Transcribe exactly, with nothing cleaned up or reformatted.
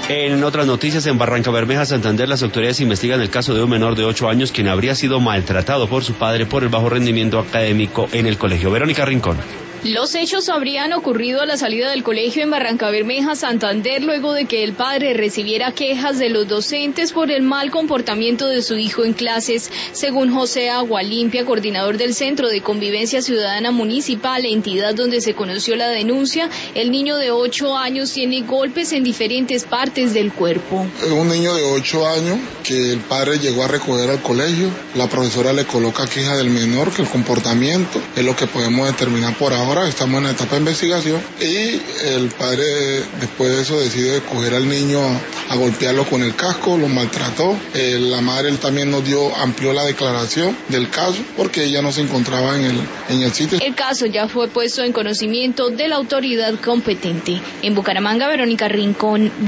En otras noticias, en Barrancabermeja, Santander, las autoridades investigan el caso de un menor de ocho años quien habría sido maltratado por su padre por el bajo rendimiento académico en el colegio. Verónica Rincón. Los hechos habrían ocurrido a la salida del colegio en Barrancabermeja, Santander, luego de que el padre recibiera quejas de los docentes por el mal comportamiento de su hijo en clases. Según José Agualimpia, coordinador del Centro de Convivencia Ciudadana Municipal, entidad donde se conoció la denuncia, el niño de ocho años tiene golpes en diferentes partes del cuerpo. Es un niño de ocho años que el padre llegó a recoger al colegio. La profesora le coloca queja del menor, que el comportamiento es lo que podemos determinar por ahora. Estamos en la etapa de investigación y el padre después de eso decide coger al niño a, a golpearlo con el casco, lo maltrató. Eh, la madre él también nos dio, amplió la declaración del caso porque ella no se encontraba en el, en el sitio. El caso ya fue puesto en conocimiento de la autoridad competente. En Bucaramanga, Verónica Rincón.